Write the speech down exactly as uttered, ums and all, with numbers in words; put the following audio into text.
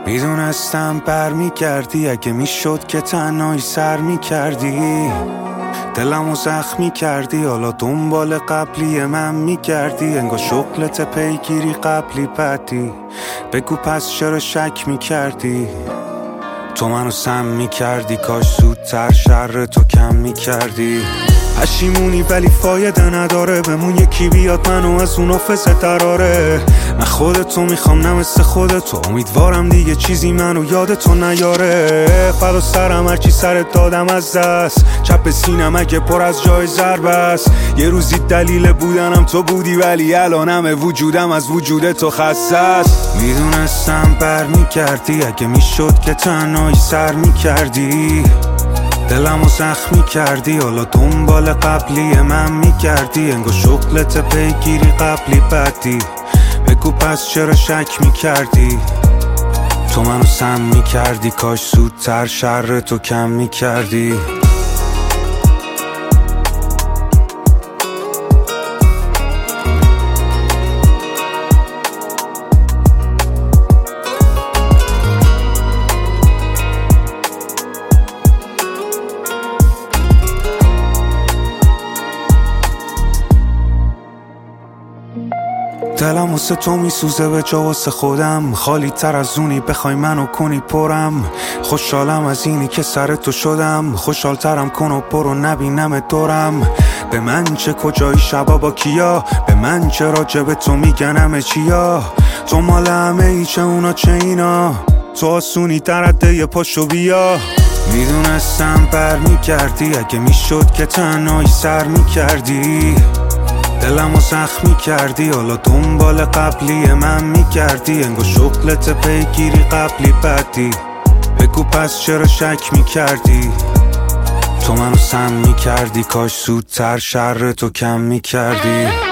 میدونستم بر میگردی، اگه میشد که تنهایی سر میکردی، دلمو زخمی کردی، حالا دنبال قبلی من میگردی، انگار شغلت پیگیری قبلی بدی. بگو پس چرا شک میکردی؟ تو منو سم میکردی، کاش زودتر شر تو کم میکردی. پشیمونی ولی فایده نداره، بمون یکی بیاد منو از اون آفزه دراره. من خودتو میخوام نه مثل خودتو، امیدوارم دیگه چیزی منو یادتو نیاره. فدا سرم هرچی سرت دادم از دست، چپ سینم اگه پر از جای ضربه است. یه روزی دلیل بودنم تو بودی، ولی الانم وجودم از وجود تو خسته است. میدونستم بر میگردی، اگه میشد که تنهایی سر میکردی، دلمو زخمی کردی، حالا دنبال قبلی من میگردی، انگار شغلت پیگیری قبلی بدی. بگو پس چرا شک میکردی؟ تو منو سم میکردی، کاش زودتر شر تو کم میکردی. دلم واسه تو میسوزه به جا واسه خودم، خالی تر از اونی بخوای منو کنی پرم. خوشحالم از اینی که سر تو شدم، خوشحال ترم کن و برو نبینم دورم. به من چه کجایی شبا با کیا، به من چه راجب تو میگنم چیا. تو مال همه ای چه اونا چه اینا، تو آسونی درده یه پاشو بیا. میدونستم بر میگردی، اگه میشد که تنهایی سر میکردی، دلمو زخمی کردی، حالا دنبال قبلی من میگردی، انگار شغلت پیگیری قبلی بدی. بگو پس چرا شک میکردی؟ تو منو سم میکردی، کاش زودتر شر تو کم میکردی.